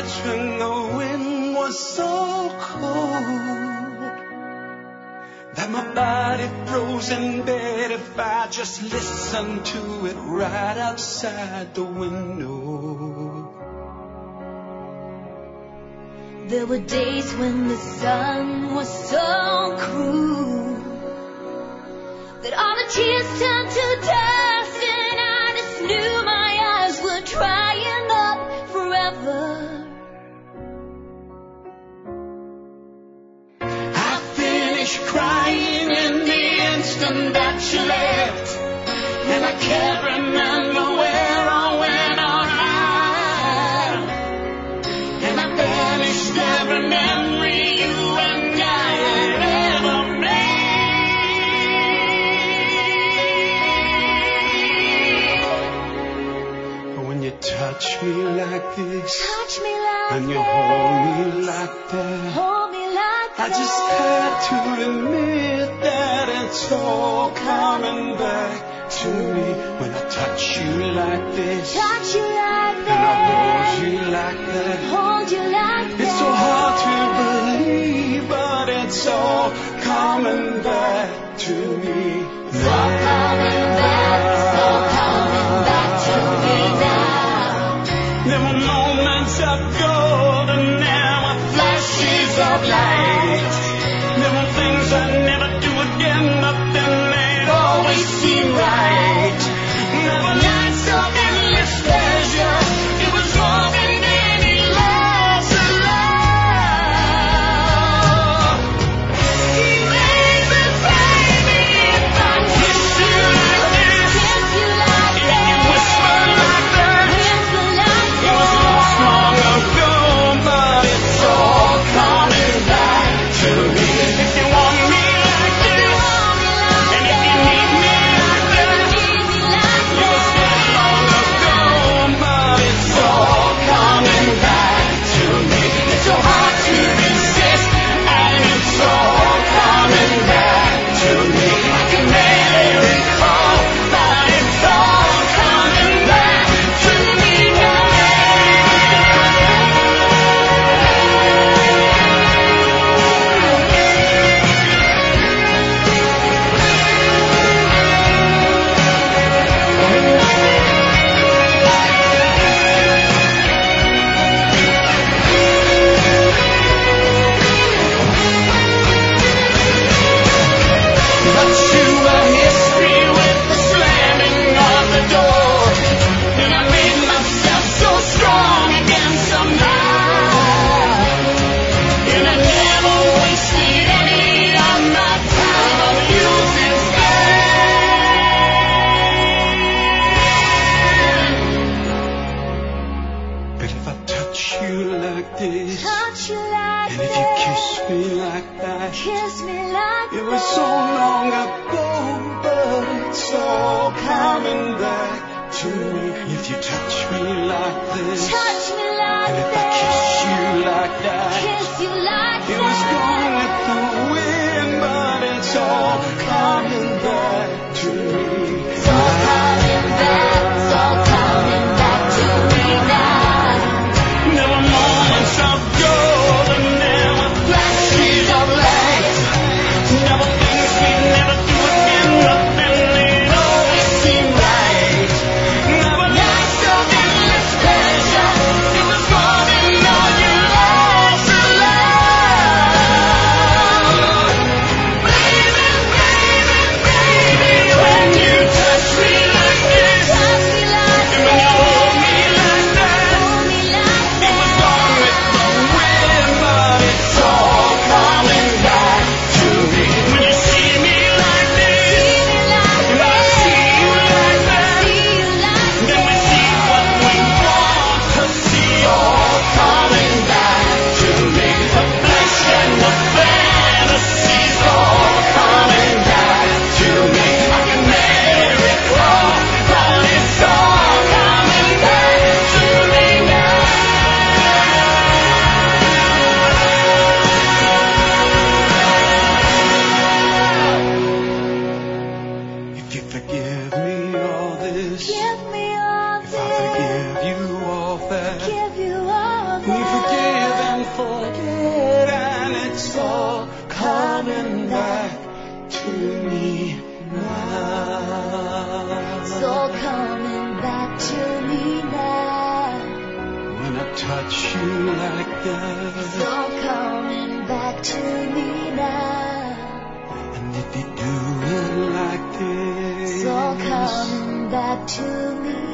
nights when the wind was so cold that my body froze in bed if I just listened to it right outside the window. There were days when the sun was so cruel that all the tears turned to dust, and I just knew my eyes were drying up forever. I finished crying in the instant that you left, and I can't remember where or when or how, and I banished every memory you and I had ever made. But when you touch me like this, and you hold me like that, I just had to admit that it's all coming back to me. When I touch you like this, and I hold you like that, it's so hard to believe, but it's all coming back to me. It's all coming back to me now. There were moments of gold and there were flashes of light. There were things I'd never do again, but then they'd always seem right. There were nights of endless pleasure. It was more than any loss of love. Baby, baby, if I kiss you like this, if you whisper like that, it was lost long ago, but it's all coming back to me. If you want me like this, and if you need me like that, it was dead long ago, but it's all coming back to me. It's so hard to resist, and it's all coming back to me. I can barely recall, but it's all coming back to me now. But you were history with the slamming of the door, and I made myself so strong again somehow, and I never wasted any of my time on using stand. But if I touch you like this, and if you kiss me like that, it was so long ago, but it's all coming back to me. If you touch me like this, and if I kiss you like that, it was gone with the wind, but it's all coming back to me. It's all coming back to me now. There were moments of gold and there were flashes of light. There were things we'd never do again, but then they'd always seem right. There were nights of endless pleasure. It was more than all you lost of love. Baby, baby, baby, when you touch me like this, and when you hold me like that, it was gone with the wind, but it's all coming back to me. When you see me like this, and I see you like that, then we see what we want to see, all coming back to me. The flesh and the fantasies, all coming back to me. I can barely recall, but it's all coming back to me now. If you forgive me all this, if I forgive you all that, when you touch you like that. It's all coming back to me now. And if you do it like this, It's all coming back to me